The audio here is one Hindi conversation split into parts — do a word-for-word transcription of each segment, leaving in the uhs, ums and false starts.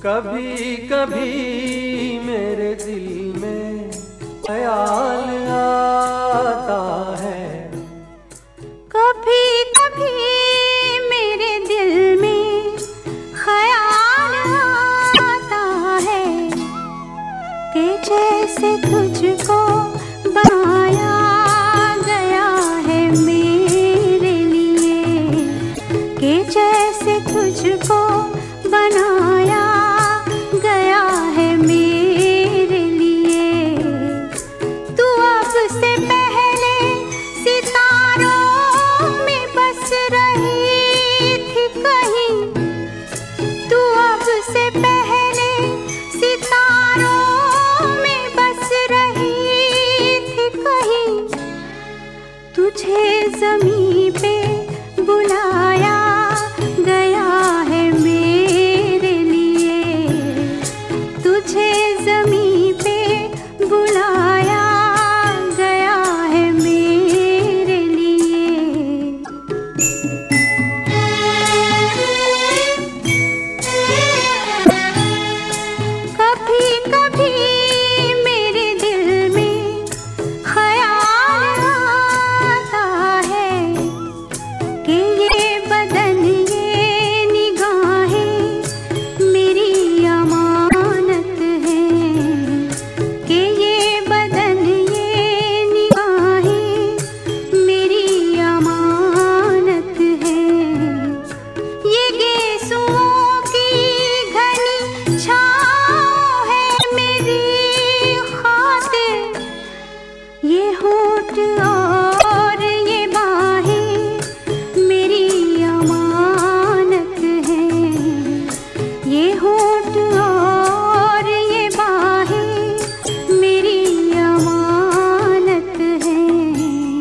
कभी कभी मेरे दिल में ख्याल आता है, कभी कभी मेरे दिल में ख्याल आता है कि जैसे तुझको बनाया गया है मेरे लिए, कि जैसे तुझको बनाया गया है मेरे लिए। तू अब से पहले सितारों में बस रही थी कहीं, तू अब से पहले सितारों में बस रही थी कहीं। तुझे ज़मीं पे बुलाया गया है मेरे लिए, तुझे ज़मीं पे बुलाया गया है मेरे लिए। कभी कभी मेरे दिल में ख्याल आता है कि ये बदन ये निगाहें मेरी अमानत हैं, कि ये बदन ये निगाहें मेरी अमानत हैं। ये गेसुओं की घनी छाँव है मेरी खातिर, ये होठ और ये बाहें मेरी अमानत हैं, ये होठ और ये बाहें मेरी अमानत हैं।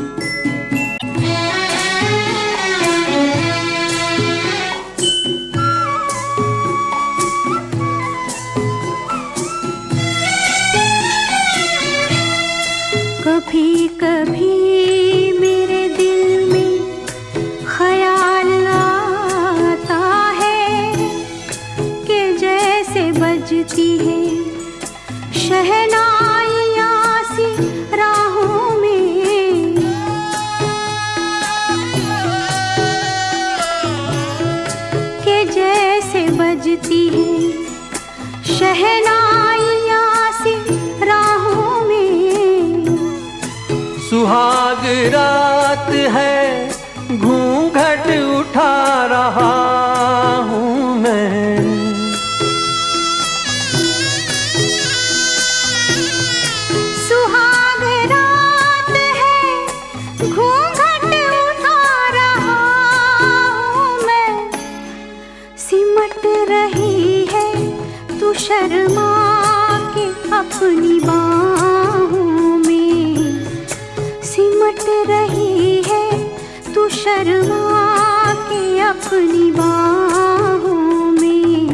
कभी कभी मेरे दिल में ख्याल आता है कि जैसे बजती है शहनाइयाँ सी राहों में, कि जैसे बजती है शहनाइयाँ सी राहों में। सुहाग रात है घूंघट उठा रहा हूँ मैं, सुहाग रात है घूंघट उठा रहा हूँ मैं। सिमट रही है तू शर्मा के अपनी बाहों में, सिमट रही है तू शर्मा के अपनी बाहों में।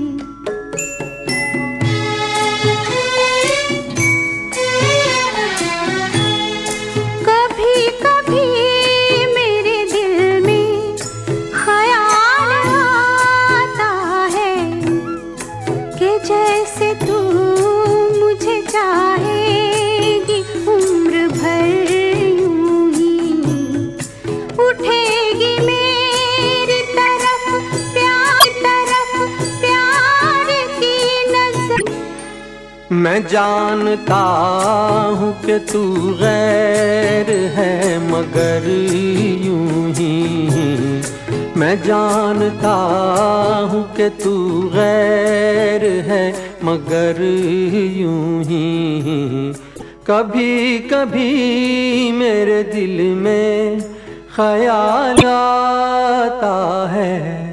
कभी कभी मेरे दिल में ख्याल आता है कि जैसे तू मुझे चाहेगी उम्र भर यूं ही, उठेगी मेरी तरफ प्यार तरफ प्यार की नजर। मैं जानता हूँ कि तू गैर है मगर यूं ही, मैं जानता हूँ कि तू गैर है मगर यूं ही। कभी कभी मेरे दिल में ख्याल आता है।